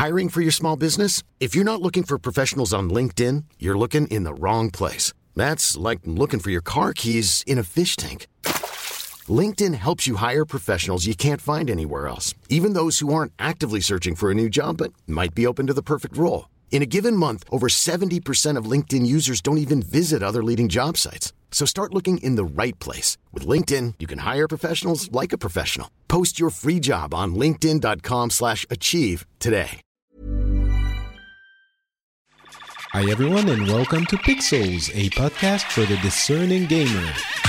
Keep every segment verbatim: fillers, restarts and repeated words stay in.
Hiring for your small business? If you're not looking for professionals on LinkedIn, you're looking in the wrong place. That's like looking for your car keys in a fish tank. LinkedIn helps you hire professionals you can't find anywhere else, even those who aren't actively searching for a new job but might be open to the perfect role. In a given month, over seventy percent of LinkedIn users don't even visit other leading job sites. So start looking in the right place. With LinkedIn, you can hire professionals like a professional. Post your free job on linkedin.com slash achieve today. Hi everyone and welcome to Pixels, a podcast for the discerning gamer.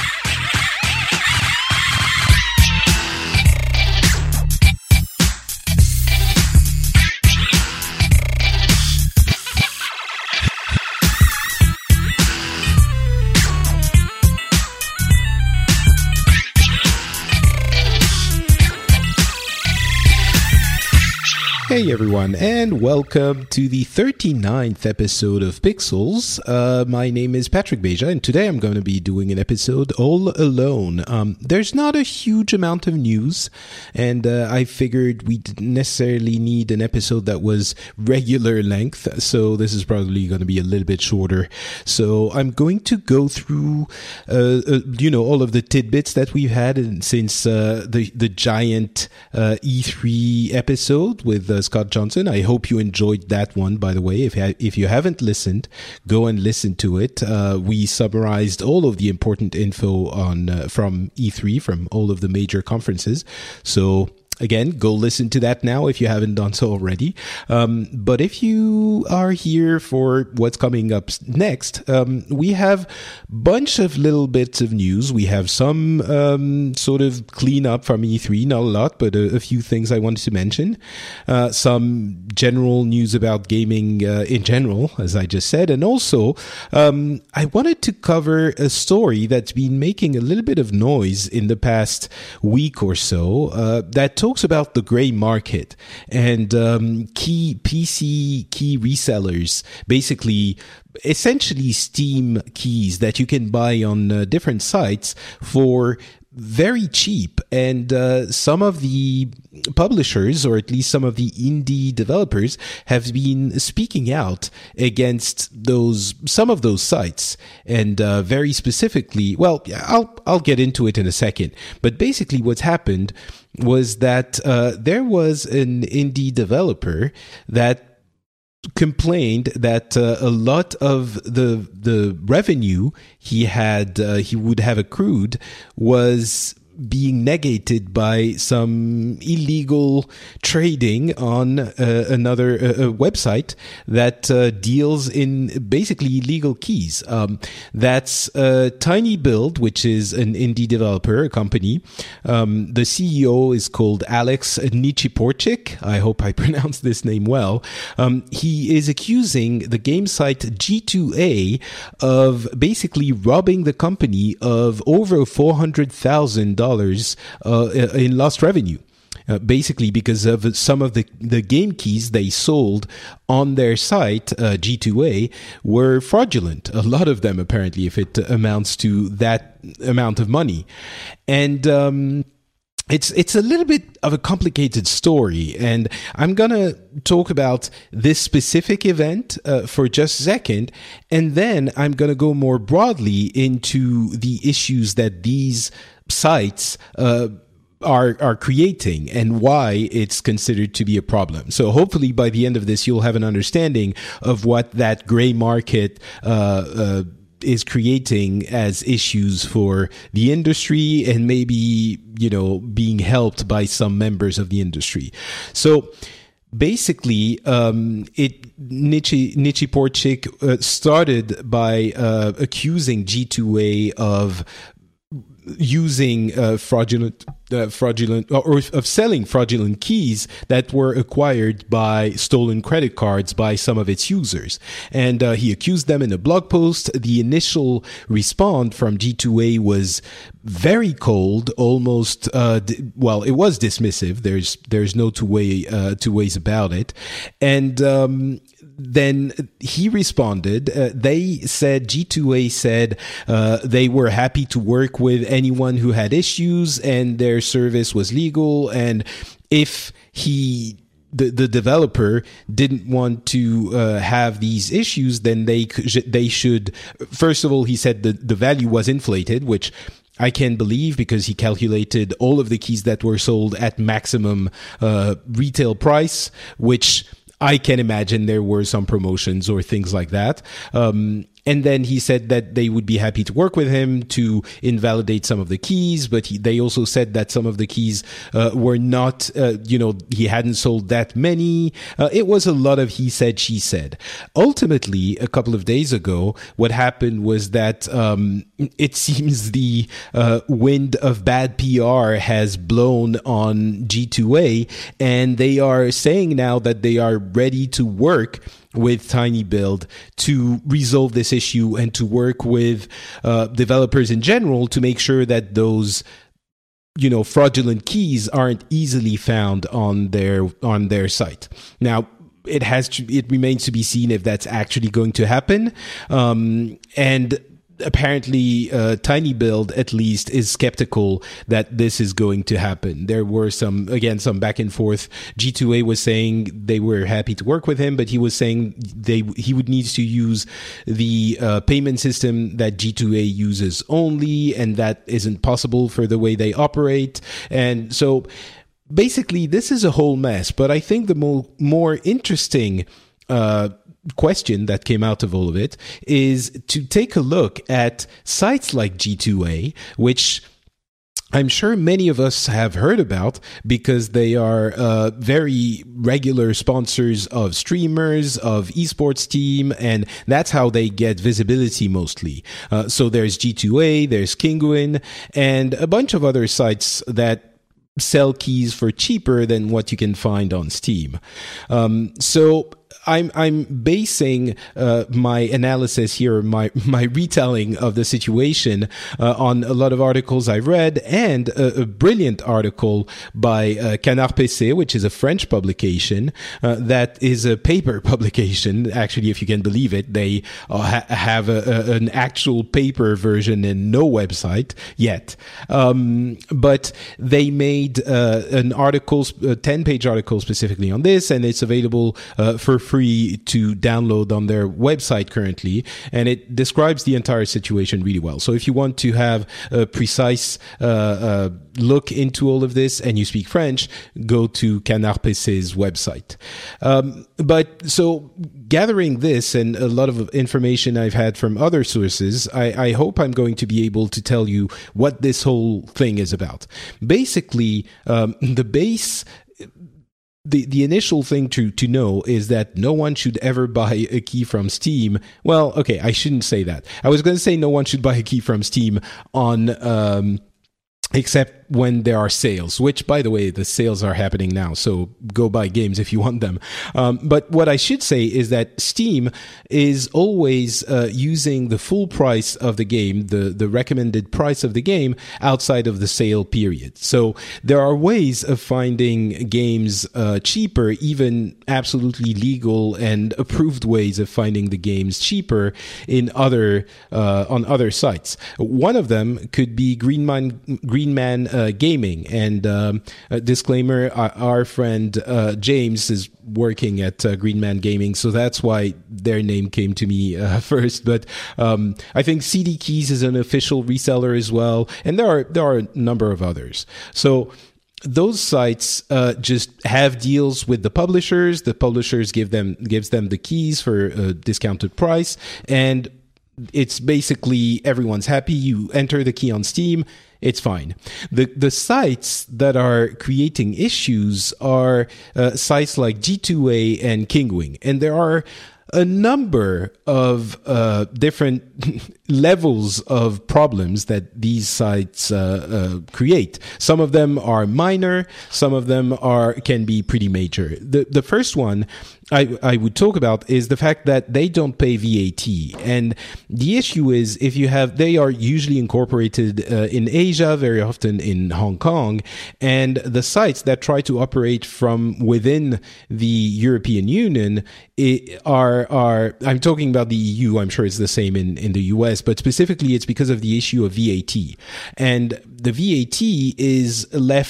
Hey everyone, and welcome to the thirty-ninth episode of Pixels. Uh, my name is Patrick Beja, and today I'm going to be doing an episode all alone. Um, there's not a huge amount of news, and uh, I figured we didn't necessarily need an episode that was regular length, so this is probably going to be a little bit shorter. So I'm going to go through, uh, uh, you know, all of the tidbits that we've had since uh, the the giant uh, E three episode with uh, Scott Johnson. I hope you enjoyed that one, by the way. If you, if you haven't listened, go and listen to it. Uh, we summarized all of the important info on uh, from E three, from all of the major conferences. So again, go listen to that now if you haven't done so already. Um, but if you are here for what's coming up next, um, we have a bunch of little bits of news. We have some um, sort of cleanup from E three, not a lot, but a, a few things I wanted to mention. Uh, some general news about gaming uh, in general, as I just said. And also, um, I wanted to cover a story that's been making a little bit of noise in the past week or so uh, that talks about the gray market and um, key P C key resellers, basically essentially Steam keys that you can buy on uh, different sites for very cheap. And uh, some of the publishers, or at least some of the indie developers, have been speaking out against those some of those sites. And uh, very specifically, well, I'll I'll get into it in a second. But basically, what's happened was that uh, there was an indie developer that complained that uh, a lot of the the revenue he had uh, he would have accrued was being negated by some illegal trading on uh, another uh, website that uh, deals in basically illegal keys. Um, that's uh, Tiny Build, which is an indie developer, a company. Um, the C E O is called Alex Nichiporchik. I hope I pronounced this name well. Um, he is accusing the game site G two A of basically robbing the company of over four hundred thousand dollars uh, in lost revenue. Uh, basically because of some of the, the game keys they sold on their site, uh, G two A, were fraudulent. A lot of them, apparently, if it amounts to that amount of money. And um, it's it's a little bit of a complicated story. And I'm going to talk about this specific event uh, for just a second. And then I'm going to go more broadly into the issues that these sites uh, are are creating and why it's considered to be a problem. So hopefully by the end of this, you'll have an understanding of what that gray market uh, uh, is creating as issues for the industry and maybe, you know, being helped by some members of the industry. So basically, um, it Nichi Nichiporchik uh, started by uh, accusing G two A of using uh, fraudulent, uh, fraudulent, or of selling fraudulent keys that were acquired by stolen credit cards by some of its users. And uh, he accused them in a blog post. The initial response from G two A was very cold, almost, uh, di- well, it was dismissive. There's there's no two way uh, two ways about it. And um, then he responded. Uh, they said, G two A said uh, they were happy to work with anyone who had issues and their service was legal. And if he the, the developer didn't want to uh, have these issues, then they could, they should, first of all, he said the, the value was inflated, which I can believe because he calculated all of the keys that were sold at maximum uh, retail price, which I can imagine there were some promotions or things like that. Um, and then he said that they would be happy to work with him to invalidate some of the keys, but he, they also said that some of the keys uh, were not, uh, you know, he hadn't sold that many. Uh, it was a lot of he said, she said. Ultimately, a couple of days ago, what happened was that um, it seems the uh, wind of bad P R has blown on G two A, and they are saying now that they are ready to work with TinyBuild to resolve this issue and to work with uh, developers in general to make sure that those, you know, fraudulent keys aren't easily found on their on their site. Now, it has to, it remains to be seen if that's actually going to happen. Um, and apparently, uh, TinyBuild at least is skeptical that this is going to happen. There were some, again, some back and forth. G two A was saying they were happy to work with him, but he was saying they he would need to use the uh, payment system that G two A uses only, and that isn't possible for the way they operate. And so, basically, this is a whole mess. But I think the more more interesting Uh, question that came out of all of it is to take a look at sites like G two A, which I'm sure many of us have heard about because they are uh, very regular sponsors of streamers, of esports team, and that's how they get visibility mostly. Uh, so there's G two A, there's Kinguin, and a bunch of other sites that sell keys for cheaper than what you can find on Steam. Um, so I'm I'm basing uh, my analysis here, my my retelling of the situation uh, on a lot of articles I read and a, a brilliant article by uh, Canard P C, which is a French publication uh, that is a paper publication. Actually, if you can believe it, they uh, ha- have a, a, an actual paper version and no website yet. Um, but they made uh, an article, a ten-page article specifically on this, and it's available uh, for free to download on their website currently, and it describes the entire situation really well. So if you want to have a precise uh, uh, look into all of this and you speak French, go to Canard P C's website. Um, but so gathering this and a lot of information I've had from other sources, I, I hope I'm going to be able to tell you what this whole thing is about. Basically, um, the base... The the initial thing to, to know is that no one should ever buy a key from Steam. Well, okay, I shouldn't say that. I was going to say no one should buy a key from Steam on um, except when there are sales, which, by the way, the sales are happening now, so go buy games if you want them. Um, but what I should say is that Steam is always uh, using the full price of the game, the, the recommended price of the game, outside of the sale period. So there are ways of finding games uh, cheaper, even absolutely legal and approved ways of finding the games cheaper in other uh, on other sites. One of them could be Greenman Greenman uh, Gaming, and um, a disclaimer: our, our friend uh, James is working at uh, Greenman Gaming, so that's why their name came to me uh, first. But um, I think C D Keys is an official reseller as well, and there are there are a number of others. So those sites uh, just have deals with the publishers. The publishers give them gives them the keys for a discounted price, and it's basically everyone's happy. You enter the key on Steam, it's fine. The the sites that are creating issues are uh, sites like G two A and Kinguin, and there are a number of uh, different levels of problems that these sites uh, uh, create. Some of them are minor, some of them are can be pretty major. The the first one I, I would talk about is the fact that they don't pay V A T. And the issue is if you have, they are usually incorporated uh, in Asia, very often in Hong Kong, and the sites that try to operate from within the European Union it, are, are, I'm talking about the E U, I'm sure it's the same in, in the U S, but specifically it's because of the issue of V A T. And the V A T is left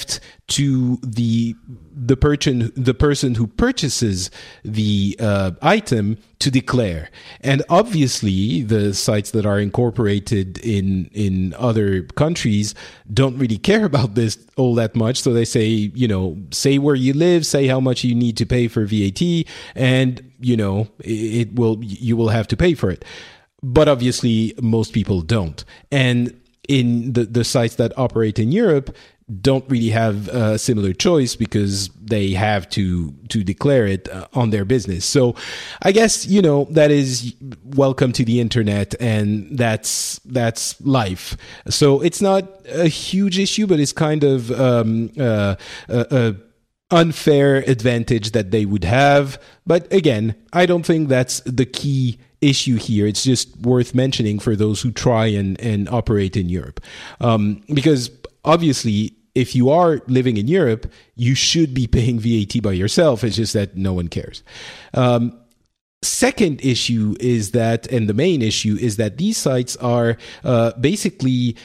to the the person the person who purchases the uh, item to declare. And obviously, the sites that are incorporated in in other countries don't really care about this all that much. So they say, you know, say where you live, say how much you need to pay for V A T, and you know, it will you will have to pay for it. But obviously, most people don't. And in the, the sites that operate in Europe don't really have a similar choice because they have to to declare it uh, on their business. So I guess, you know, that is welcome to the internet, and that's that's life. So it's not a huge issue, but it's kind of um, uh, a, a unfair advantage that they would have. But again, I don't think that's the key issue here. It's just worth mentioning for those who try and, and operate in Europe. Um, because obviously, if you are living in Europe, you should be paying V A T by yourself. It's just that no one cares. Um, second issue is that, and the main issue is that these sites are uh, basically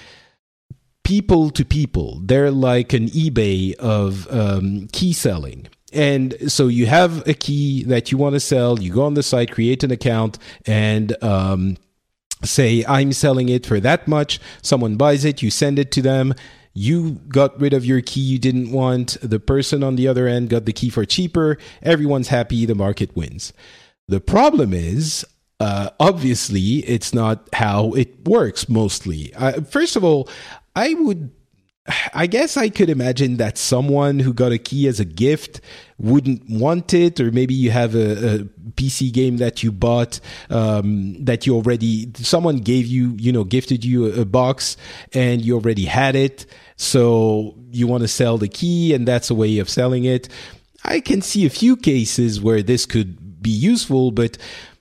people to people. They're like an eBay of um, key selling. And so you have a key that you want to sell, you go on the site, create an account, and um, say, I'm selling it for that much. Someone buys it, you send it to them. You got rid of your key you didn't want. The person on the other end got the key for cheaper. Everyone's happy. The market wins. The problem is, uh, obviously, it's not how it works mostly. Uh, first of all, I would... I guess I could imagine that someone who got a key as a gift wouldn't want it, or maybe you have a, a P C game that you bought um, that you already, someone gave you, you know, gifted you a, a box and you already had it. So you want to sell the key, and that's a way of selling it. I can see a few cases where this could be useful, but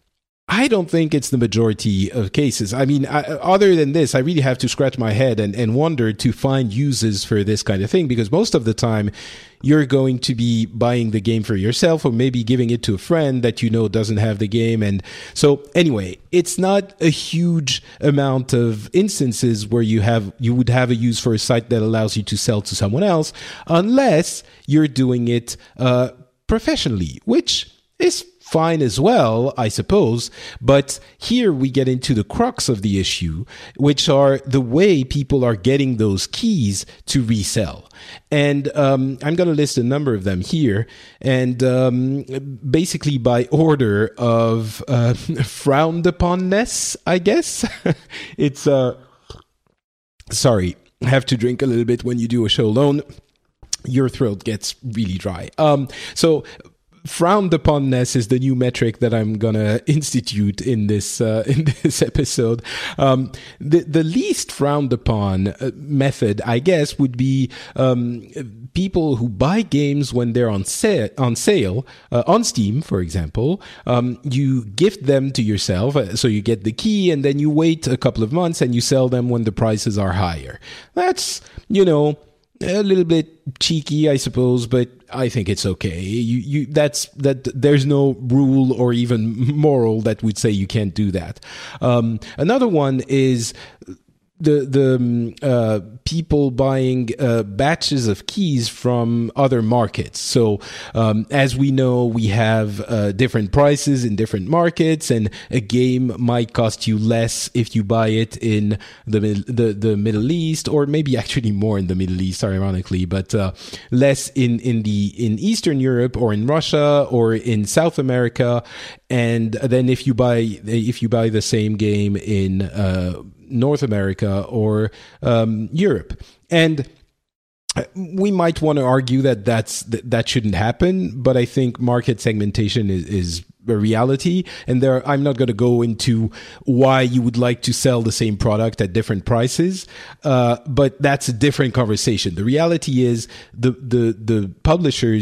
I don't think it's the majority of cases. I mean, I, other than this, I really have to scratch my head and, and wonder to find uses for this kind of thing, because most of the time you're going to be buying the game for yourself, or maybe giving it to a friend that you know doesn't have the game. And so anyway, it's not a huge amount of instances where you have you would have a use for a site that allows you to sell to someone else, unless you're doing it uh, professionally, which is fine as well, I suppose. But here we get into the crux of the issue, which are the way people are getting those keys to resell. And um, I'm going to list a number of them here. And um, basically by order of uh, frowned uponness, I guess. It's, uh, sorry, I have to drink a little bit when you do a show alone. Your throat gets really dry. Um, so... Frowned uponness is the new metric that I'm gonna institute in this uh, in this episode. Um, the the least frowned upon uh, method, I guess, would be um, people who buy games when they're on sale on sale uh, on Steam, for example. Um, you gift them to yourself, uh, so you get the key, and then you wait a couple of months and you sell them when the prices are higher. That's, you know, a little bit cheeky, I suppose, but I think it's okay. You, you, that's that. There's no rule or even moral that would say you can't do that. Um, another one is the the um, uh, people buying uh, batches of keys from other markets. So um, as we know, we have uh, different prices in different markets, and a game might cost you less if you buy it in the the, the Middle East, or maybe actually more in the Middle East, ironically, but uh, less in in the in Eastern Europe or in Russia or in South America. And then if you buy if you buy the same game in uh, North America or um, Europe. And we might want to argue that that's, that, that shouldn't happen, but I think market segmentation is, is a reality. And there, I'm not going to go into why you would like to sell the same product at different prices, uh, but that's a different conversation. The reality is the, the, the publishers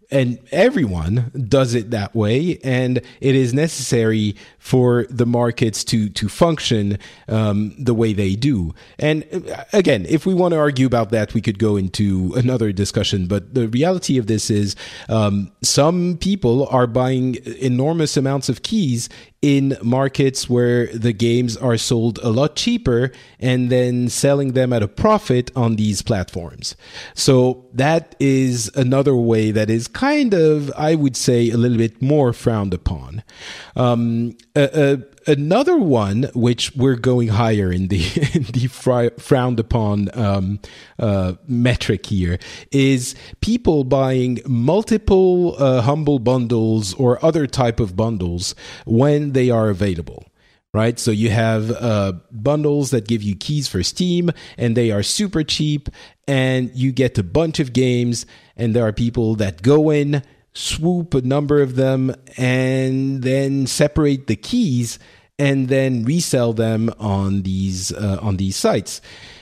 and everyone does it that way, and it is necessary for the markets to to function um, the way they do. And again, if we want to argue about that, we could go into another discussion. But the reality of this is, um, some people are buying enormous amounts of keys in markets where the games are sold a lot cheaper and then selling them at a profit on these platforms. So that is another way that is kind of, I would say, a little bit more frowned upon. Um, a, a, another one, which we're going higher in the in the fr- frowned upon um, uh, metric here, is people buying multiple uh, humble bundles or other type of bundles when they are available. Right, so you have uh, bundles that give you keys for Steam, and they are super cheap, and you get a bunch of games, and there are people that go in, swoop a number of them, and then separate the keys, and then resell them on these uh, on these sites.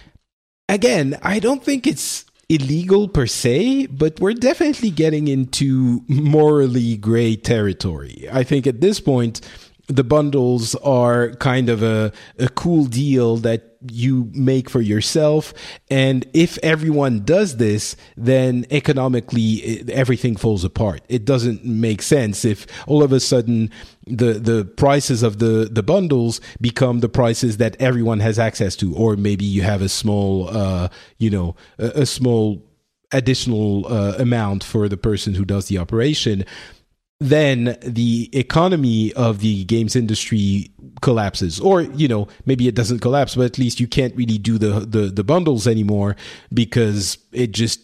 Again, I don't think it's illegal per se, but we're definitely getting into morally gray territory. I think at this point, the bundles are kind of a, a cool deal that you make for yourself. And if everyone does this, then economically it, everything falls apart. It doesn't make sense if all of a sudden the, the prices of the, the bundles become the prices that everyone has access to. Or maybe you have a small, uh, you know, a, a small additional uh, amount for the person who does the operation. Then the economy of the games industry collapses. Or, you know, maybe it doesn't collapse, but at least you can't really do the, the, the bundles anymore because it just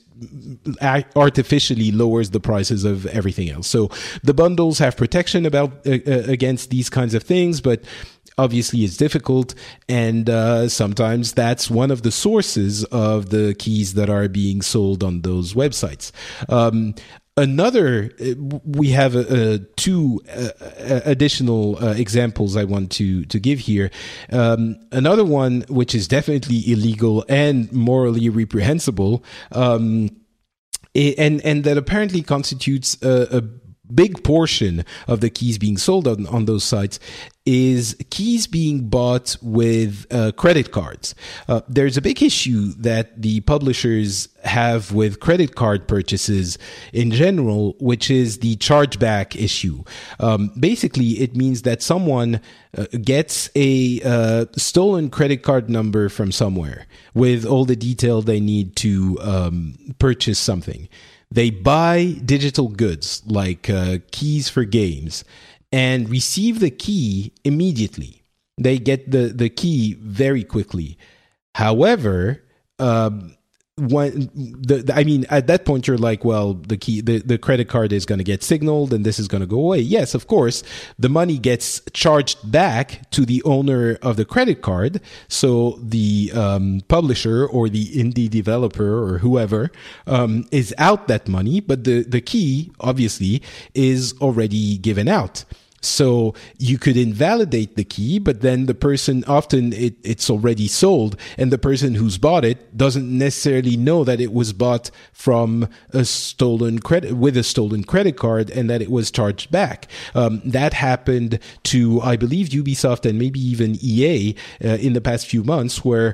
artificially lowers the prices of everything else. So the bundles have protection about uh, against these kinds of things, but obviously it's difficult, and uh, sometimes that's one of the sources of the keys that are being sold on those websites. Um, Another, we have uh, uh, two uh, additional uh, examples I want to, to give here. Um, another one, which is definitely illegal and morally reprehensible, um, and, and that apparently constitutes a, a big portion of the keys being sold on, on those sites, is keys being bought with uh, credit cards. Uh, there's a big issue that the publishers have with credit card purchases in general, which is the chargeback issue. Um, basically, it means that someone uh, gets a uh, stolen credit card number from somewhere with all the detail they need to um, purchase something. They buy digital goods like uh, keys for games and receive the key immediately. They get the, the key very quickly. However, um, when the, the I mean, at that point you're like, well, the key, the, the credit card is going to get signaled and this is going to go away. Yes, of course, the money gets charged back to the owner of the credit card. So the um, publisher or the indie developer or whoever um, is out that money, but the, the key obviously is already given out. So you could invalidate the key, but then the person, often it, it's already sold, and the person who's bought it doesn't necessarily know that it was bought from a stolen credit, with a stolen credit card, and that it was charged back. Um, that happened to, I believe, Ubisoft and maybe even E A uh, in the past few months, where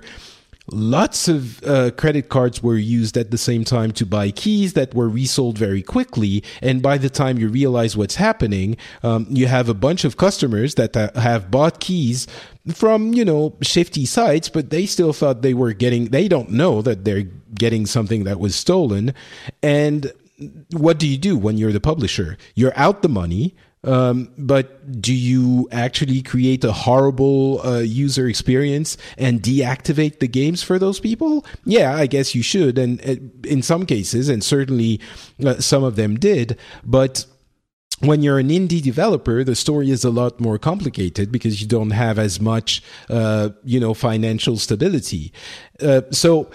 lots of uh, credit cards were used at the same time to buy keys that were resold very quickly. And by the time you realize what's happening, um, you have a bunch of customers that uh, have bought keys from, you know, shifty sites, but they still thought they were getting, they don't know that they're getting something that was stolen. And what do you do when you're the publisher? You're out the money. Um, but do you actually create a horrible uh, user experience and deactivate the games for those people? Yeah, I guess you should. And uh, in some cases, and certainly uh, some of them did, but when you're an indie developer, the story is a lot more complicated because you don't have as much, uh, you know, financial stability. Uh, so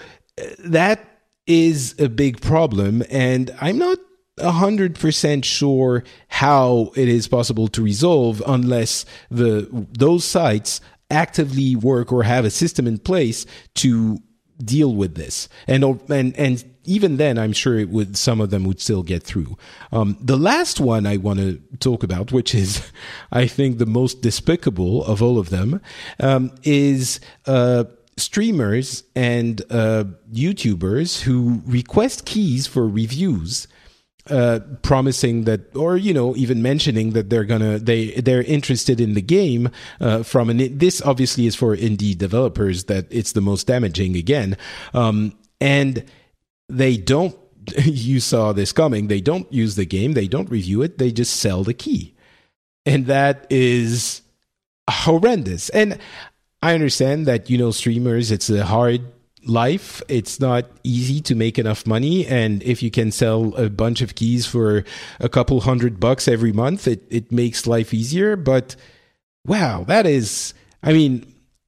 that is a big problem, and I'm not one hundred percent sure how it is possible to resolve unless the those sites actively work or have a system in place to deal with this, and and and even then, I'm sure it would. Some of them would still get through. Um, the last one I want to talk about, which is, I think, the most despicable of all of them, um, is uh, streamers and uh, YouTubers who request keys for reviews. Uh, promising that, or you know, even mentioning that they're gonna they they're interested in the game uh, from an. This obviously is for indie developers that it's the most damaging again, um, and they don't. You saw this coming. They don't use the game. They don't review it. They just sell the key, and that is horrendous. And I understand that, you know, streamers. It's a hard life. It's not easy to make enough money, and if you can sell a bunch of keys for a couple hundred bucks every month, it, it makes life easier. But wow, that is, I mean,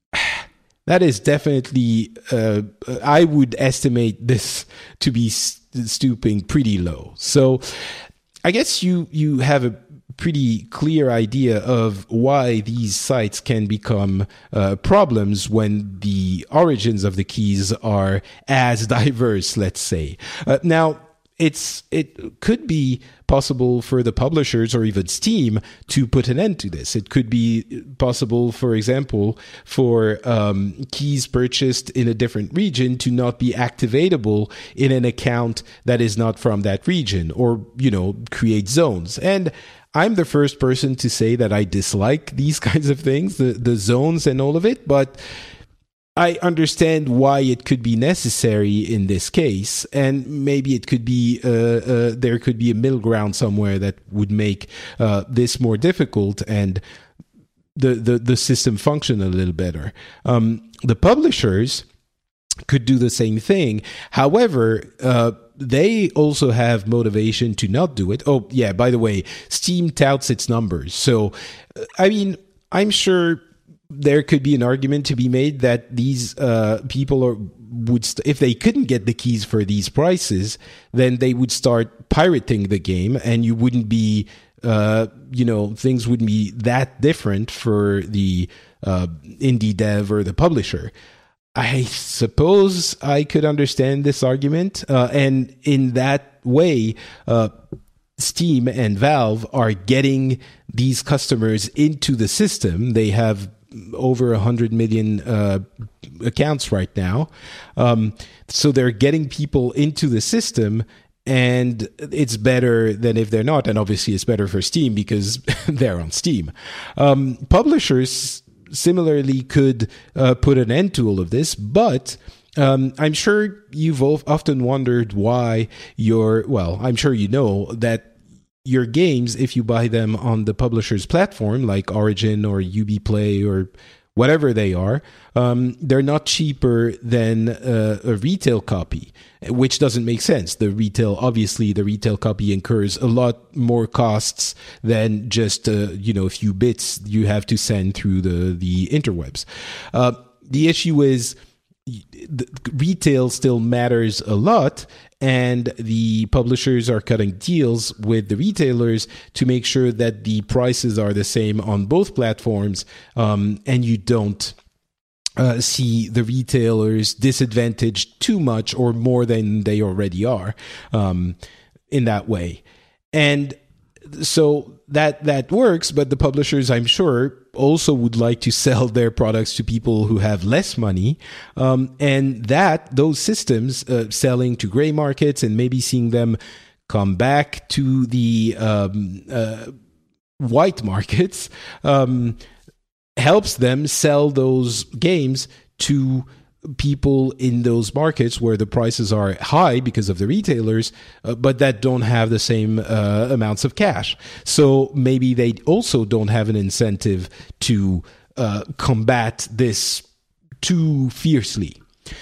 that is definitely, uh, I would estimate this to be st- stooping pretty low. So I guess you, you have a pretty clear idea of why these sites can become uh, problems when the origins of the keys are as diverse, let's say. Uh, now, it's it could be possible for the publishers or even Steam to put an end to this. It could be possible, for example, for um, keys purchased in a different region to not be activatable in an account that is not from that region, or, you know, create zones. And I'm the first person to say that I dislike these kinds of things, the, the zones and all of it, but I understand why it could be necessary in this case, and maybe it could be uh, uh, there could be a middle ground somewhere that would make uh, this more difficult and the, the, the system function a little better. Um, the publishers could do the same thing. However, uh, they also have motivation to not do it. Oh, yeah, by the way, Steam touts its numbers. So, I mean, I'm sure there could be an argument to be made that these uh, people are, would, st- if they couldn't get the keys for these prices, then they would start pirating the game, and you wouldn't be, uh, you know, things wouldn't be that different for the uh, indie dev or the publisher. I suppose I could understand this argument, uh, and in that way, uh, Steam and Valve are getting these customers into the system. They have over one hundred million uh, accounts right now, um, so they're getting people into the system, and it's better than if they're not. And obviously, it's better for Steam because they're on Steam. Um, publishers similarly could uh, put an end to all of this, but um, I'm sure you've often wondered why your, well, I'm sure you know that your games, if you buy them on the publisher's platform, like Origin or Ubiplay or whatever they are, um, they're not cheaper than uh, a retail copy, which doesn't make sense. The retail, obviously, the retail copy incurs a lot more costs than just, uh, you know, a few bits you have to send through the, the interwebs. Uh, the issue is the retail still matters a lot, and the publishers are cutting deals with the retailers to make sure that the prices are the same on both platforms, um, and you don't uh, see the retailers disadvantaged too much or more than they already are um, in that way. And so that that works, but the publishers, I'm sure, also would like to sell their products to people who have less money, um, and that those systems uh, selling to gray markets and maybe seeing them come back to the um, uh, white markets um, helps them sell those games to people in those markets where the prices are high because of the retailers, uh, but that don't have the same uh, amounts of cash. So maybe they also don't have an incentive to uh, combat this too fiercely.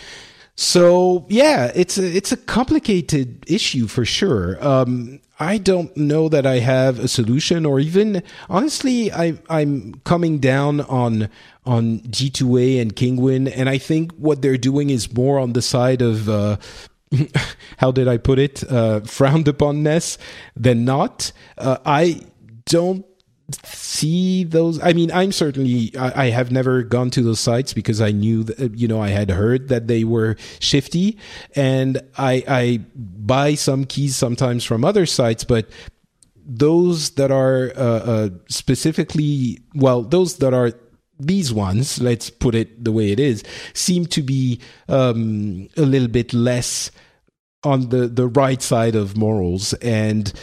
So yeah, it's a, it's a complicated issue for sure. Um, I don't know that I have a solution, or even honestly, I, I'm coming down on on G two A and Kinguin, and I think what they're doing is more on the side of uh, how did I put it, uh, frowned uponness than not. Uh, I don't see those. I mean, I'm certainly, I, I have never gone to those sites because I knew that, you know, I had heard that they were shifty, and I, I buy some keys sometimes from other sites, but those that are uh, uh, specifically, well, those that are these ones, let's put it the way it is, seem to be um, a little bit less on the, the right side of morals, and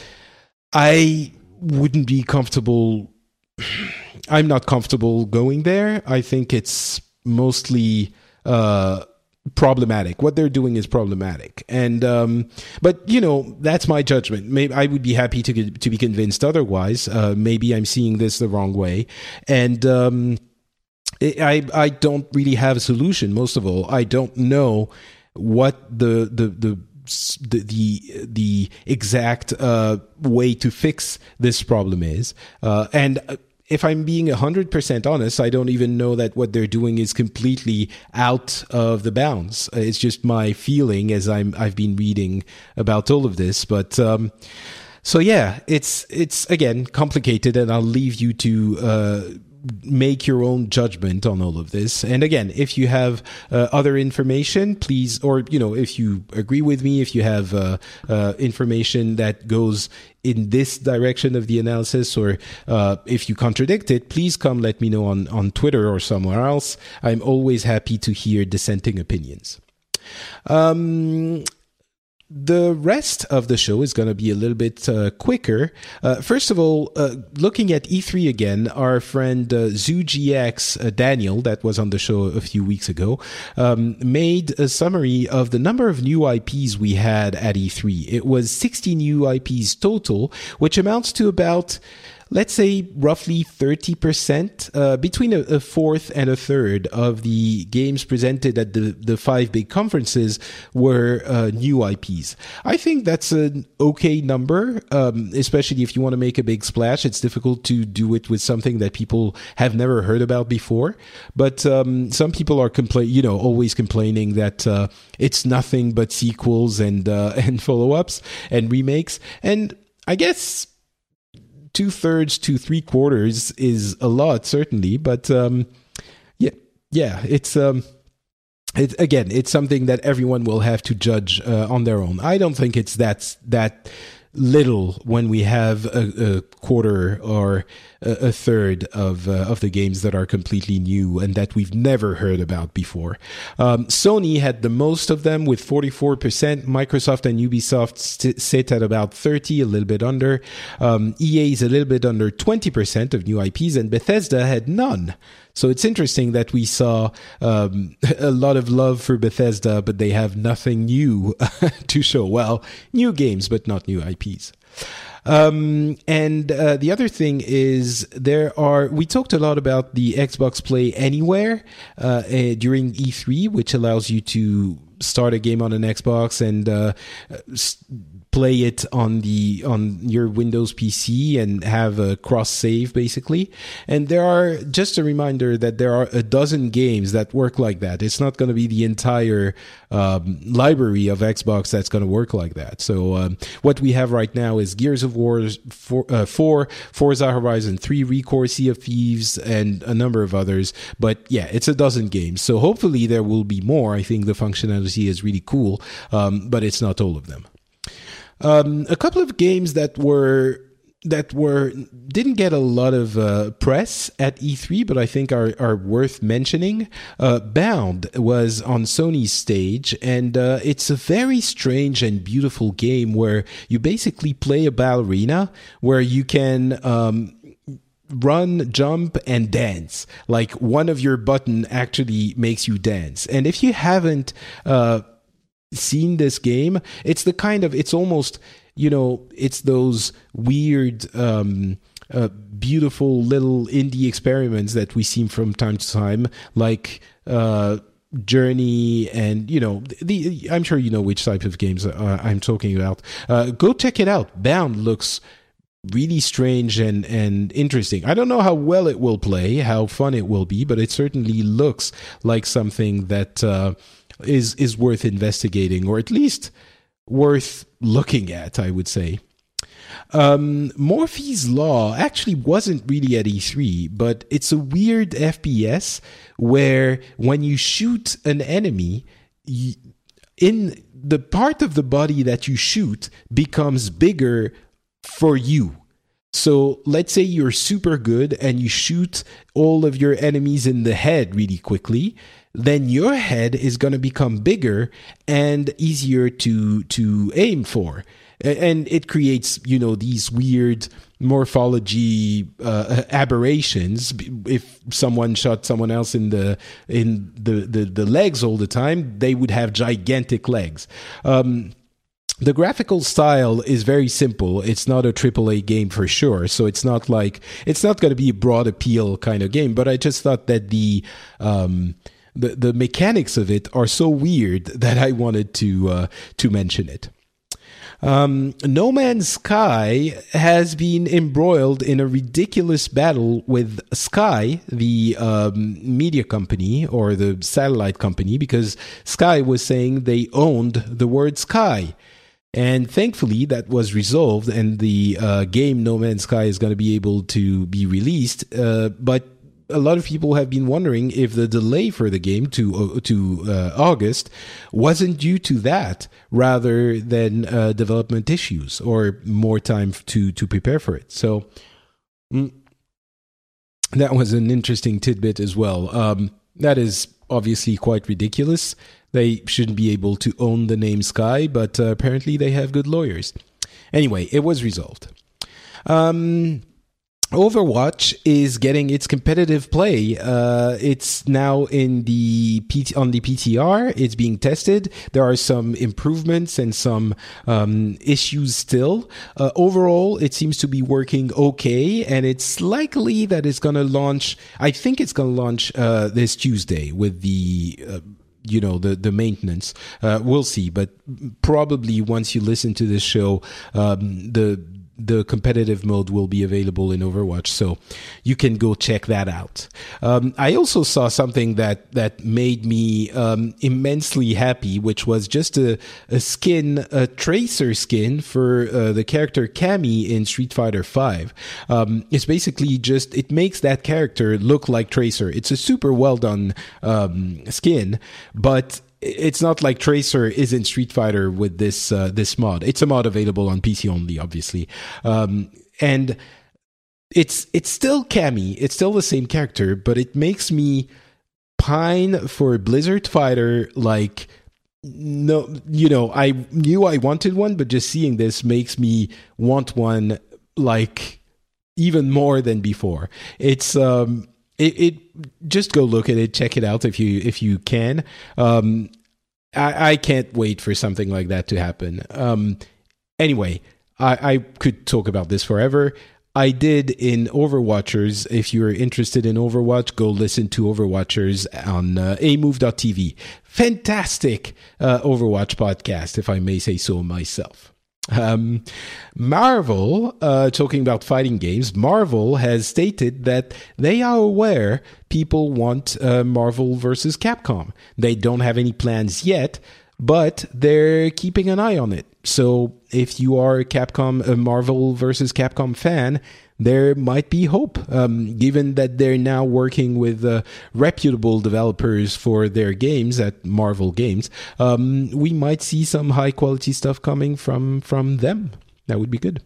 I wouldn't be comfortable. I'm not comfortable going there. I think it's mostly uh, problematic. What they're doing is problematic, and um, but you know, that's my judgment. Maybe I would be happy to get, to be convinced otherwise. Uh, maybe I'm seeing this the wrong way, and um, I I don't really have a solution. Most of all, I don't know what the the the The, the the exact uh, way to fix this problem is, uh, and if I'm being a hundred percent honest, I don't even know that what they're doing is completely out of the bounds. It's just my feeling as I'm I've been reading about all of this, but um, so yeah, it's it's again complicated, and I'll leave you to Uh, make your own judgment on all of this. And again, if you have uh, other information, please, or, you know, if you agree with me, if you have uh, uh, information that goes in this direction of the analysis, or uh, if you contradict it, please come let me know on, on Twitter or somewhere else. I'm always happy to hear dissenting opinions. Um... The rest of the show is going to be a little bit uh, quicker. Uh, first of all, uh, looking at E three again, our friend uh, ZooGX uh, Daniel, that was on the show a few weeks ago, um, made a summary of the number of new I Ps we had at E three. It was sixty new I Ps total, which amounts to about, let's say, roughly thirty percent, uh, between a, a fourth and a third of the games presented at the, the five big conferences were uh, new I Ps. I think that's an okay number, um, especially if you want to make a big splash. It's difficult to do it with something that people have never heard about before. But um, some people are compla- you know, always complaining that uh, it's nothing but sequels and uh, and follow-ups and remakes. And I guess two thirds to three quarters is a lot, certainly, but um, yeah, yeah, it's um, it again, it's something that everyone will have to judge uh, on their own. I don't think it's that that little when we have a, a quarter or a, a third of uh, of the games that are completely new and that we've never heard about before. Um, Sony had the most of them with forty-four percent. Microsoft and Ubisoft st- sit at about thirty, a little bit under. Um, E A is a little bit under twenty percent of new I Ps, and Bethesda had none. So it's interesting that we saw um, a lot of love for Bethesda, but they have nothing new to show. Well, new games, but not new I Ps. Um, and uh, the other thing is there are, we talked a lot about the Xbox Play Anywhere uh, uh, during E three, which allows you to start a game on an Xbox and uh, play it on the on your Windows P C and have a cross save basically. And there are, just a reminder that there are a dozen games that work like that. It's not going to be the entire um, library of Xbox that's going to work like that. So um, what we have right now is Gears of War four, uh, four, Forza Horizon three, ReCore, Sea of Thieves, and a number of others. But yeah, it's a dozen games. So hopefully there will be more. I think the functionality is really cool, um, but it's not all of them. Um, a couple of games that were that were didn't get a lot of uh, press at E three, but I think are are worth mentioning. Uh, Bound was on Sony's stage, and uh, it's a very strange and beautiful game where you basically play a ballerina, where you can um, run, jump, and dance. Like one of your button actually makes you dance, and if you haven't uh, seen this game, it's the kind of, it's almost, you know, it's those weird um uh, beautiful little indie experiments that we see from time to time, like uh Journey, and you know, the I'm sure you know which type of games uh, I'm talking about. Uh go check it out. Bound looks really strange and and interesting. I don't know how well it will play, how fun it will be, but it certainly looks like something that uh is is worth investigating, or at least worth looking at, I would say. Um, Morphy's Law actually wasn't really at E three, but it's a weird F P S where when you shoot an enemy, you, in the part of the body that you shoot becomes bigger for you. So let's say you're super good and you shoot all of your enemies in the head really quickly, then your head is going to become bigger and easier to to aim for. And it creates, you know, these weird morphology uh, aberrations. If someone shot someone else in the in the, the, the legs all the time, they would have gigantic legs. Um, The graphical style is very simple. It's not a triple A game for sure. So it's not like, it's not going to be a broad appeal kind of game, but I just thought that the, um, the, the mechanics of it are so weird that I wanted to, uh, to mention it. Um, No Man's Sky has been embroiled in a ridiculous battle with Sky, the um, media company or the satellite company, because Sky was saying they owned the word sky. And thankfully, that was resolved, and the uh, game No Man's Sky is going to be able to be released. Uh, but a lot of people have been wondering if the delay for the game to uh, to uh, August wasn't due to that, rather than uh, development issues or more time to to prepare for it. So mm, that was an interesting tidbit as well. Um, that is obviously quite ridiculous. They shouldn't be able to own the name Sky, but uh, apparently they have good lawyers. Anyway, it was resolved. Um, Overwatch is getting its competitive play. Uh, it's now in the P T, on the P T R. It's being tested. There are some improvements and some um, issues still. Uh, overall, it seems to be working okay, and it's likely that it's going to launch. I think it's going to launch uh, this Tuesday with the. Uh, you know, the, the maintenance. Uh, we'll see, but probably once you listen to this show, um, the the competitive mode will be available in Overwatch, so you can go check that out. Um, I also saw something that, that made me um, immensely happy, which was just a, a skin, a Tracer skin for uh, the character Cammy in Street Fighter five. Um, it's basically just, it makes that character look like Tracer. It's a super well done um, skin, but it's not like Tracer is in Street Fighter with this uh, this mod. It's a mod available on P C only, obviously, um, and it's it's still Cammy. It's still the same character, but it makes me pine for a Blizzard fighter. Like, no, you know, I knew I wanted one, but just seeing this makes me want one like even more than before. It's um. It, it just go look at it, check it out if you if you can. Um, I, I can't wait for something like that to happen. Um, anyway, I, I could talk about this forever. I did in Overwatchers. If you're interested in Overwatch, go listen to Overwatchers on uh, a move dot t v. Fantastic uh, Overwatch podcast, if I may say so myself. Um, Marvel, uh, talking about fighting games, Marvel has stated that they are aware people want uh, Marvel versus Capcom. They don't have any plans yet, but they're keeping an eye on it. So if you are a Capcom, a Marvel versus Capcom fan, there might be hope, um, given that they're now working with uh, reputable developers for their games at Marvel Games. Um, we might see some high quality stuff coming from from them. That would be good.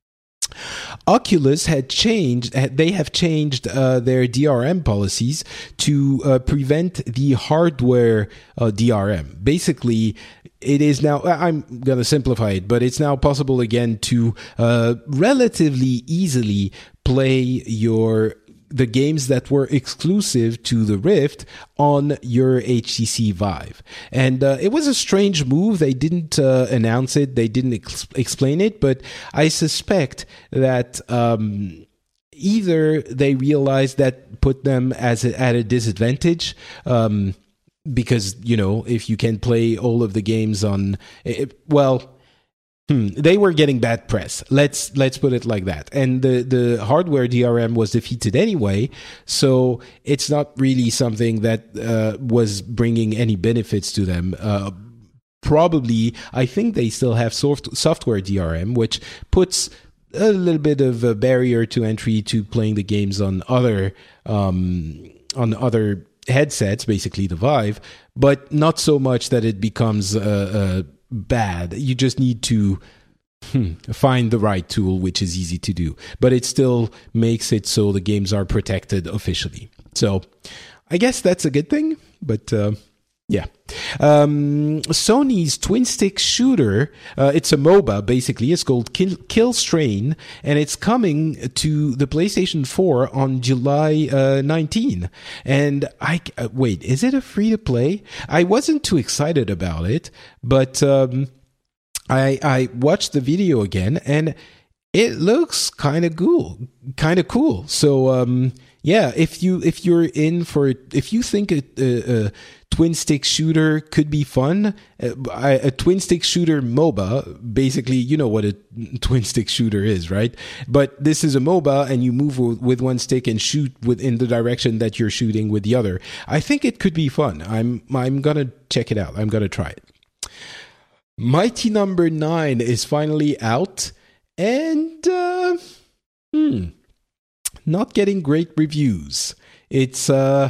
Oculus had changed, they have changed uh, their D R M policies to uh, prevent the hardware uh, D R M. Basically, it is now, I'm going to simplify it, but it's now possible again to uh, relatively easily play your the games that were exclusive to the Rift on your H T C Vive. And uh, it was a strange move. They didn't uh, announce it. They didn't ex- explain it. But I suspect that um, either they realized that put them as a, at a disadvantage, um, because, you know, if you can play all of the games on, it, well... Hmm, they were getting bad press. Let's let's put it like that. And the, the hardware D R M was defeated anyway, so it's not really something that uh, was bringing any benefits to them. Uh, probably, I think they still have soft, software D R M, which puts a little bit of a barrier to entry to playing the games on other um, on other headsets, basically the Vive, but not so much that it becomes uh, uh, bad. You just need to hmm, find the right tool, which is easy to do, but it still makes it so the games are protected officially. So I guess that's a good thing, but uh, yeah. Um, Sony's twin stick shooter, uh, it's a MOBA basically, it's called Kill, Kill Strain, and it's coming to the PlayStation four on July uh, nineteenth. And I, uh, wait, is it a free to play? I wasn't too excited about it, but um, I, I watched the video again and it looks kind of cool, kind of cool. So, um, yeah, if you if you're in for if you think a, a, a twin stick shooter could be fun, a, a twin stick shooter MOBA, basically, you know what a twin stick shooter is, right? But this is a MOBA, and you move w- with one stick and shoot within the direction that you're shooting with the other. I think it could be fun. I'm I'm gonna check it out. I'm gonna try it. Mighty Number Nine is finally out, and uh, hmm. not getting great reviews. It's uh,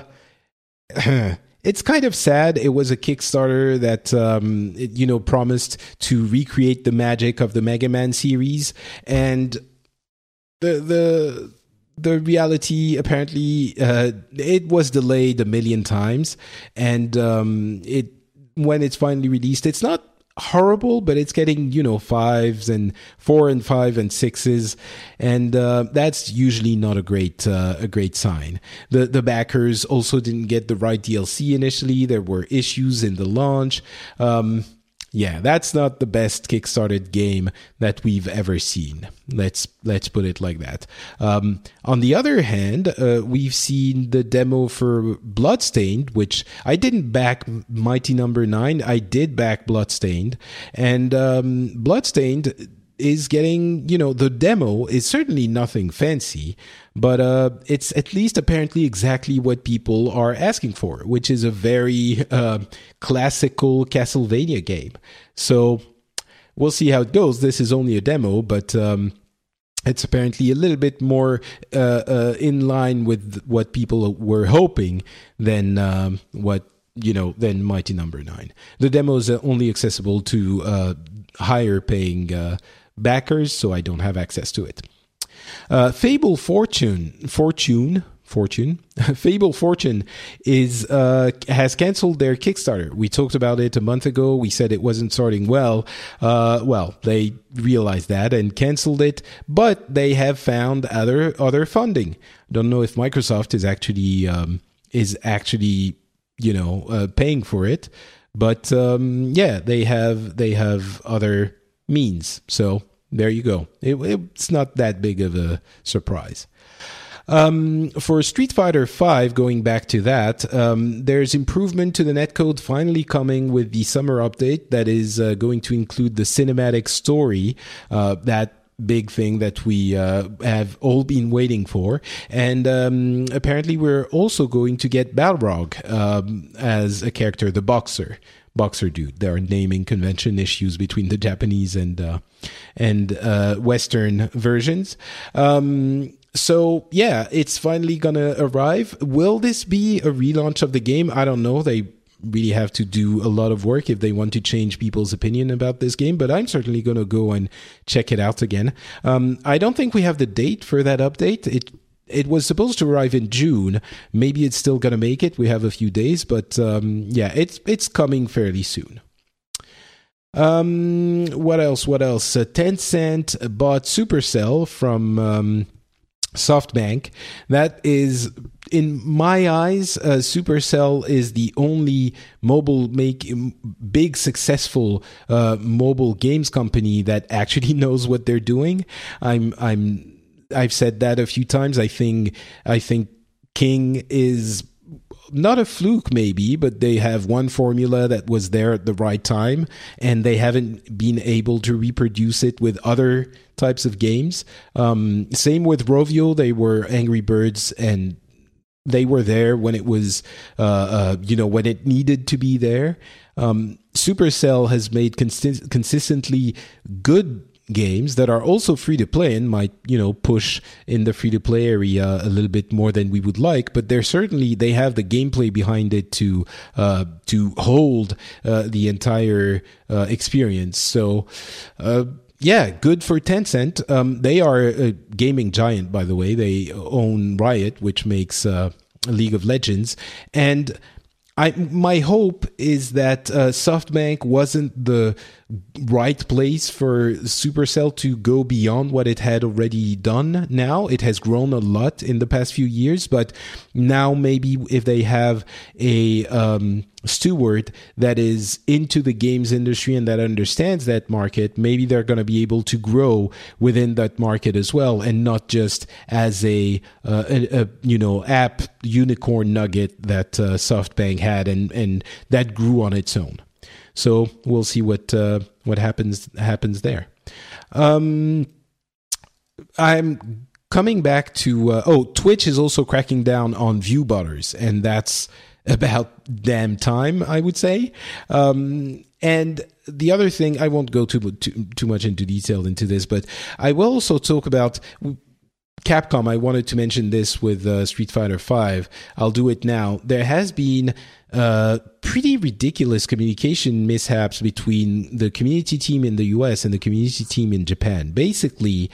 it's kind of sad. It was a Kickstarter that um, it, you know, promised to recreate the magic of the Mega Man series, and the the the reality apparently uh, it was delayed a million times, and um, it when it's finally released, it's not horrible, but it's getting, you know, fives and four and five and sixes, and uh, that's usually not a great uh, a great sign. The the backers also didn't get the right D L C initially. There were issues in the launch. Um, yeah, that's not the best Kickstarted game that we've ever seen. Let's let's put it like that. Um, on the other hand, uh, we've seen the demo for Bloodstained, which I didn't back Mighty Number Nine. I did back Bloodstained, and um, Bloodstained is getting, you know, the demo is certainly nothing fancy, but uh, it's at least apparently exactly what people are asking for, which is a very uh, classical Castlevania game. So we'll see how it goes. This is only a demo, but um, it's apparently a little bit more uh, uh, in line with what people were hoping than um, what, you know, than Mighty Number Nine. The demo is only accessible to uh, higher paying uh, backers, so I don't have access to it. Uh, Fable Fortune, Fortune, Fortune, Fable Fortune is uh, has canceled their Kickstarter. We talked about it a month ago. We said it wasn't starting well. Uh, well, they realized that and canceled it, but they have found other other funding. Don't know if Microsoft is actually um, is actually you know uh, paying for it, but um, yeah, they have they have other means. So there you go. It, it's not that big of a surprise. Um, for Street Fighter five, going back to that, um, there's improvement to the netcode finally coming with the summer update that is uh, going to include the cinematic story, uh, that big thing that we uh, have all been waiting for. And um, apparently we're also going to get Balrog um, as a character, the boxer. Boxer dude. There are naming convention issues between the Japanese and uh, and uh, Western versions. Um, so yeah, it's finally gonna arrive. Will this be a relaunch of the game? I don't know. They really have to do a lot of work if they want to change people's opinion about this game, but I'm certainly gonna go and check it out again. Um, I don't think we have the date for that update. It It was supposed to arrive in June. Maybe it's still going to make it. We have a few days, but um, yeah, it's it's coming fairly soon. Um, what else? What else? Uh, Tencent bought Supercell from um, SoftBank. That is, in my eyes, uh, Supercell is the only mobile make big successful uh, mobile games company that actually knows what they're doing. I'm I'm. I've said that a few times. I think I think King is not a fluke, maybe, but they have one formula that was there at the right time, and they haven't been able to reproduce it with other types of games. Um, same with Rovio. They were Angry Birds, and they were there when it was, uh, uh, you know, when it needed to be there. Um, Supercell has made consist- consistently good games that are also free to play and might, you know, push in the free to play area a little bit more than we would like, but they're certainly, they have the gameplay behind it to uh, to hold uh, the entire uh, experience. So, uh, yeah, good for Tencent. Um, they are a gaming giant, by the way. They own Riot, which makes uh, League of Legends, and I, my hope is that uh, SoftBank wasn't the right place for Supercell to go beyond what it had already done. Now it has grown a lot in the past few years, but now maybe if they have a um, steward that is into the games industry and that understands that market, maybe they're going to be able to grow within that market as well, and not just as a, uh, a, a you know app unicorn nugget that uh, SoftBank had and and that grew on its own. So we'll see what uh, what happens happens there. Um, I'm coming back to uh, oh, Twitch is also cracking down on view butters, and that's about damn time, I would say. Um, and the other thing, I won't go too too, too much into detail into this, but I will also talk about Capcom. I wanted to mention this with uh, Street Fighter five. I'll do it now. There has been uh, pretty ridiculous communication mishaps between the community team in the U S and the community team in Japan. Basically,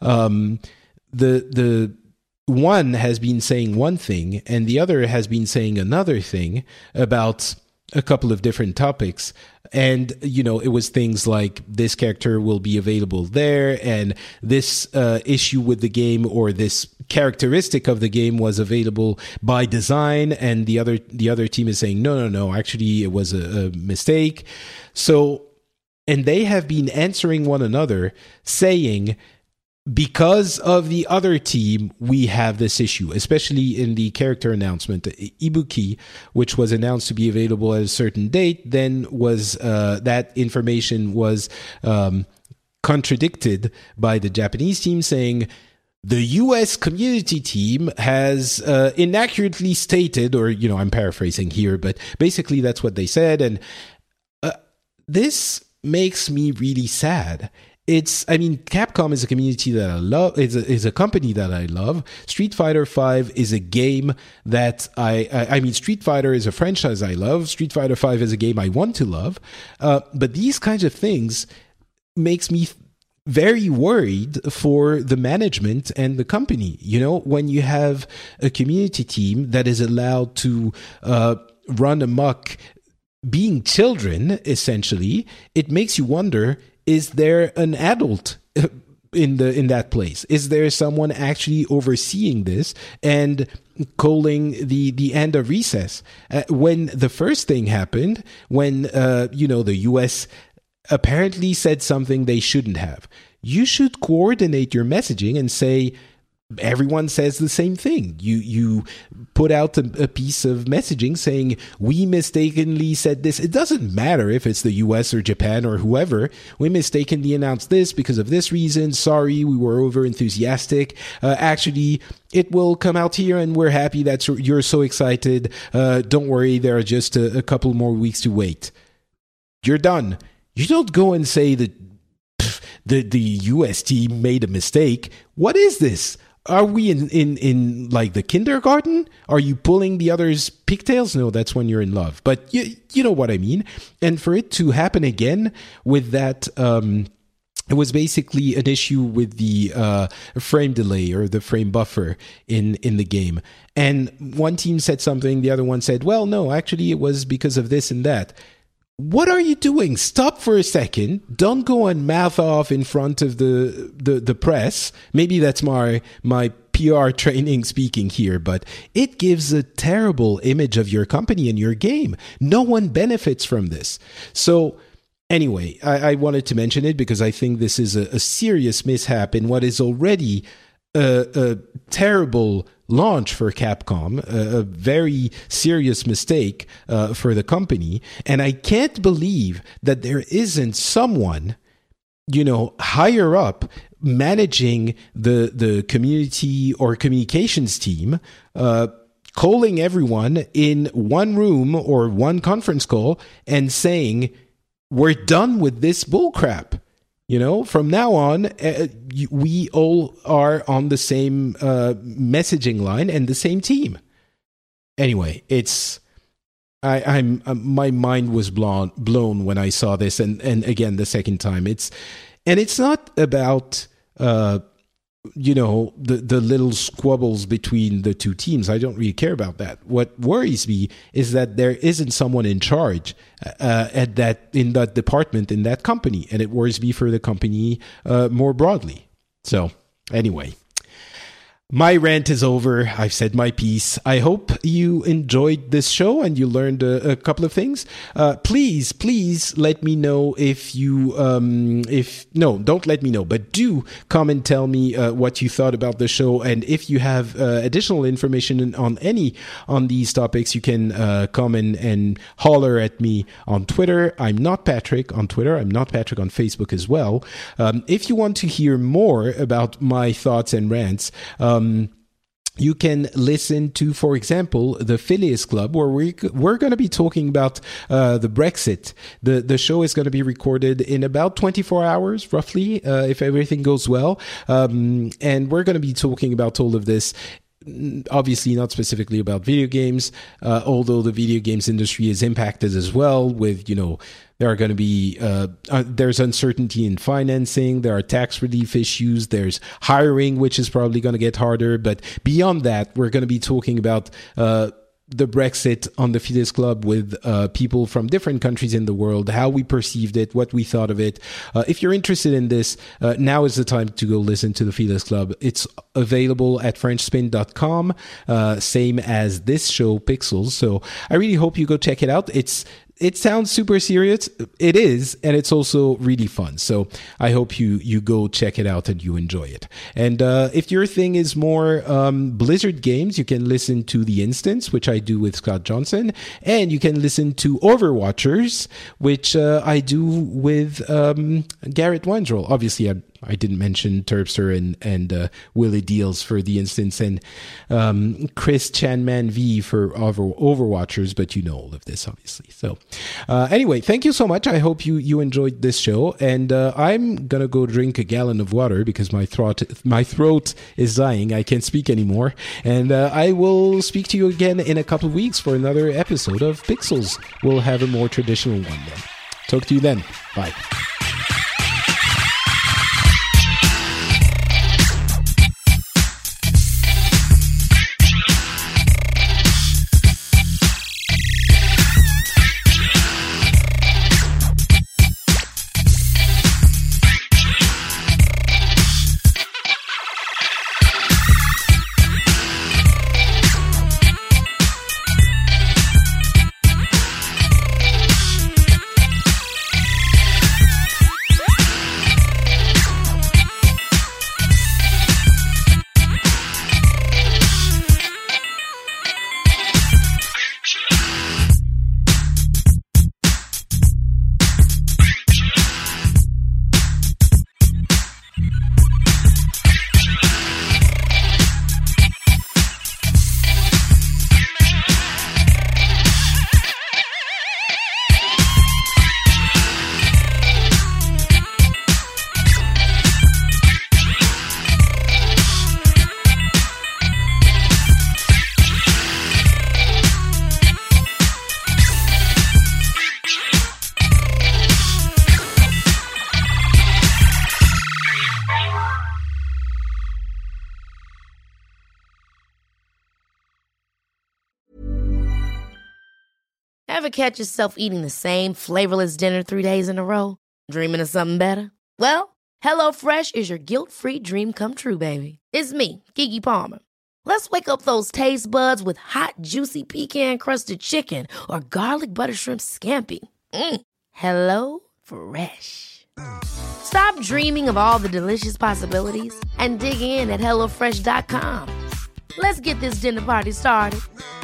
um, the the one has been saying one thing and the other has been saying another thing about a couple of different topics. And, you know, it was things like this character will be available there, and this uh, issue with the game or this characteristic of the game was available by design, and the other the other team is saying, no, no, no, actually it was a, a mistake. So, and they have been answering one another saying, because of the other team, we have this issue, especially in the character announcement. Ibuki, which was announced to be available at a certain date, then was uh, that information was um, contradicted by the Japanese team saying the U S community team has uh, inaccurately stated, or, you know, I'm paraphrasing here, but basically that's what they said. And uh, this makes me really sad. It's, I mean, Capcom is a community that I love, is a, is a company that I love. Street Fighter five is a game that I, I, I mean, Street Fighter is a franchise I love. Street Fighter five is a game I want to love. Uh, but these kinds of things makes me very worried for the management and the company. You know, when you have a community team that is allowed to uh, run amok being children, essentially, it makes you wonder, is there an adult in the in that place? Is there someone actually overseeing this and calling the the end of recess? Uh, when the first thing happened, when uh, you know the U S apparently said something they shouldn't have, you should coordinate your messaging and say, everyone says the same thing. You you put out a, a piece of messaging saying, we mistakenly said this. It doesn't matter if it's the U S or Japan or whoever. We mistakenly announced this because of this reason. Sorry, we were over enthusiastic. Uh, actually, it will come out here and we're happy that you're so excited. Uh, don't worry, there are just a, a couple more weeks to wait. You're done. You don't go and say that pff, the, the U S team made a mistake. What is this? Are we in, in, in like the kindergarten? Are you pulling the other's pigtails? No, that's when you're in love. But you, you know what I mean. And for it to happen again with that, um, it was basically an issue with the uh, frame delay or the frame buffer in, in the game. And one team said something, the other one said, well, no, actually it was because of this and that. What are you doing? Stop for a second. Don't go and mouth off in front of the, the, the press. Maybe that's my my P R training speaking here, but it gives a terrible image of your company and your game. No one benefits from this. So anyway, I, I wanted to mention it because I think this is a, a serious mishap in what is already a, a terrible launch for Capcom, a, a very serious mistake uh, for the company. And I can't believe that there isn't someone, you know, higher up managing the the community or communications team, uh, calling everyone in one room or one conference call and saying, we're done with this bullcrap. You know, from now on, uh, we all are on the same uh, messaging line and the same team. Anyway, it's I, I'm uh, my mind was blown blown when I saw this, and, and again the second time. It's and it's not about uh, you know the the little squabbles between the two teams. I don't really care about that. What worries me is that there isn't someone in charge uh, at that in that department in that company, and it worries me for the company uh, more broadly. So anyway. My rant is over. I've said my piece. I hope you enjoyed this show and you learned a, a couple of things. Uh, please, please let me know if you, um, if, no, don't let me know, but do come and tell me uh, what you thought about the show. And if you have uh, additional information on any, on these topics, you can uh, come and, and holler at me on Twitter. I'm not Patrick on Twitter. I'm not Patrick on Facebook as well. Um, if you want to hear more about my thoughts and rants, um, Um, you can listen to, for example, the Phileas Club, where we, we're going to be talking about uh, the Brexit. The the show is going to be recorded in about twenty-four hours, roughly, uh, if everything goes well. Um, and we're going to be talking about all of this. Obviously not specifically about video games, uh, although the video games industry is impacted as well with, you know, there are going to be, uh, uh, there's uncertainty in financing, there are tax relief issues, there's hiring, which is probably going to get harder. But beyond that, we're going to be talking about uh, the Brexit on the Phileas Club with uh, people from different countries in the world, how we perceived it, what we thought of it. Uh, if you're interested in this, uh, now is the time to go listen to the Phileas Club. It's available at french spin dot com, uh, same as this show, Pixels. So I really hope you go check it out. It's It sounds super serious. It is, and it's also really fun. So I hope you you go check it out and you enjoy it. And uh, if your thing is more um, Blizzard games, you can listen to The Instance, which I do with Scott Johnson, and you can listen to Overwatchers, which uh, I do with um, Garrett Wendrell. Obviously, I I didn't mention Terpster and and uh, Willie Deals for The Instance, and um, Chris Chanman V for over, Overwatchers, but you know all of this, obviously. So uh, anyway, thank you so much. I hope you, you enjoyed this show, and uh, I'm going to go drink a gallon of water because my throat, my throat is dying. I can't speak anymore, and uh, I will speak to you again in a couple of weeks for another episode of Pixels. We'll have a more traditional one then. Talk to you then. Bye. Ever catch yourself eating the same flavorless dinner three days in a row? Dreaming of something better? Well, HelloFresh is your guilt-free dream come true, baby. It's me, Keke Palmer. Let's wake up those taste buds with hot, juicy pecan-crusted chicken or garlic butter shrimp scampi. Mm. Hello Fresh. Stop dreaming of all the delicious possibilities and dig in at hello fresh dot com. Let's get this dinner party started.